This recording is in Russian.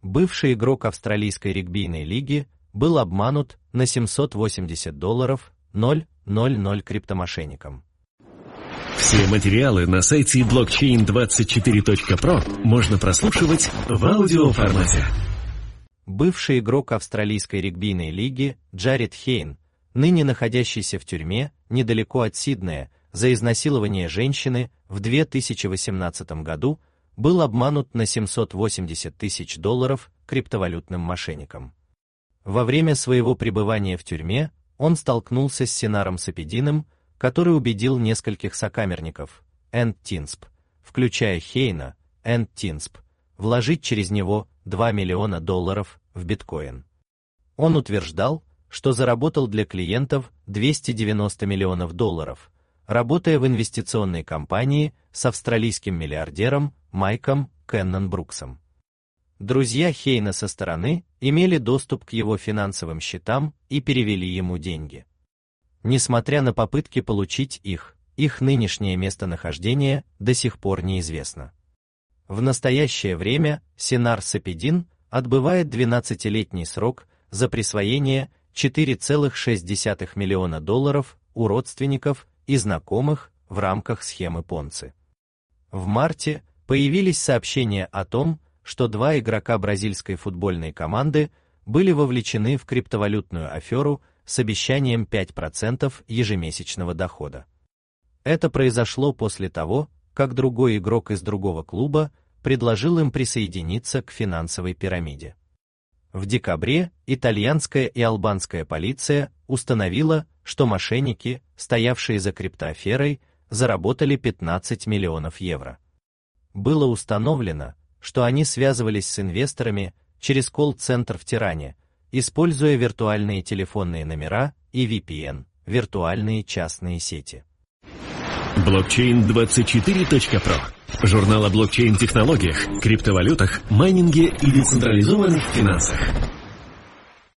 бывший игрок австралийской регбийной лиги, был обманут на $780 криптомошенником. Все материалы на сайте blockchain24.pro можно прослушивать в аудиоформате. Бывший игрок австралийской регбийной лиги Джаред Хейн, ныне находящийся в тюрьме недалеко от Сиднея за изнасилование женщины в 2018 году, был обманут на $780 тысяч криптовалютным мошенником. Во время своего пребывания в тюрьме он столкнулся с Синаром Сапидиным, который убедил нескольких сокамерников, Энтинсп, включая Хейна, Энтинсп, вложить через него $2 миллиона в биткоин. Он утверждал, что заработал для клиентов $290 миллионов, работая в инвестиционной компании с австралийским миллиардером Майком Кеннон-Бруксом. Друзья Хейна со стороны имели доступ к его финансовым счетам и перевели ему деньги. Несмотря на попытки получить их нынешнее местонахождение до сих пор неизвестно. В настоящее время Синар Сапидин отбывает 12-летний срок за присвоение $4,6 миллиона у родственников и знакомых в рамках схемы Понци. В марте появились сообщения о том, что 2 игрока бразильской футбольной команды были вовлечены в криптовалютную аферу с обещанием 5% ежемесячного дохода. Это произошло после того, как другой игрок из другого клуба предложил им присоединиться к финансовой пирамиде. В декабре итальянская и албанская полиция установила, что мошенники, стоявшие за криптоаферой, заработали 15 миллионов евро. Было установлено, что они связывались с инвесторами через колл-центр в Тиране, используя виртуальные телефонные номера и VPN, виртуальные частные сети. Blockchain24.pro. Журнал о блокчейн-технологиях, криптовалютах, майнинге и децентрализованных финансах.